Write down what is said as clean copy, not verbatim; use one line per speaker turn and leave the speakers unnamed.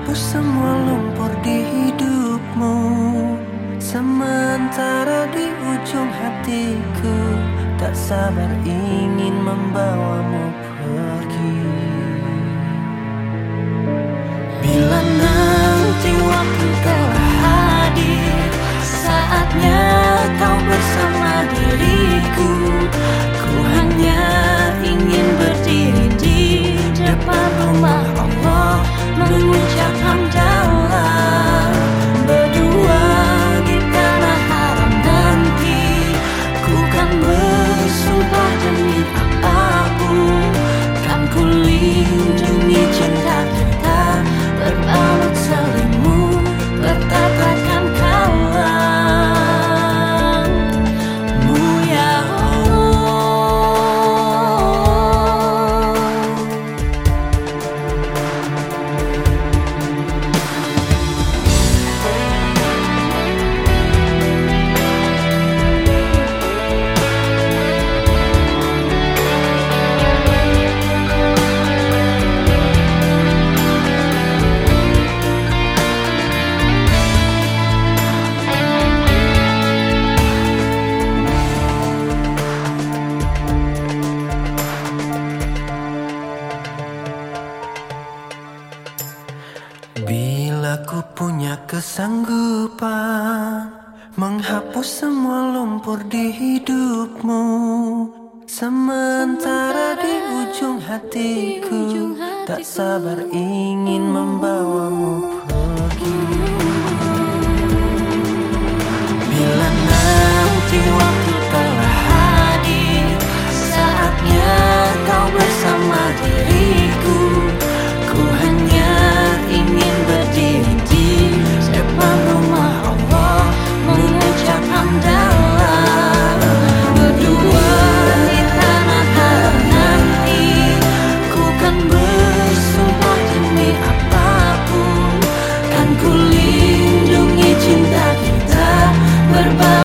menghapus semua lumpur di hidupmu. Sementara di ujung hatiku tak sabar ingin membawamu pergi. Bila nanti waktu telah hadir, saatnya kau bersama diriku. Ku hanya ingin berdiri di depan rumah Allah, mengucap hamdalah. Berdua di tanah haram nanti, ku kan bersumpah demi apapun, kan ku lindungi cinta kita, berbalut selimut, bertabrakan kalammu ya Bila ku punya kesanggupan menghapus semua lumpur di hidupmu, sementara di ujung hatiku tak sabar ingin membawamu pergi.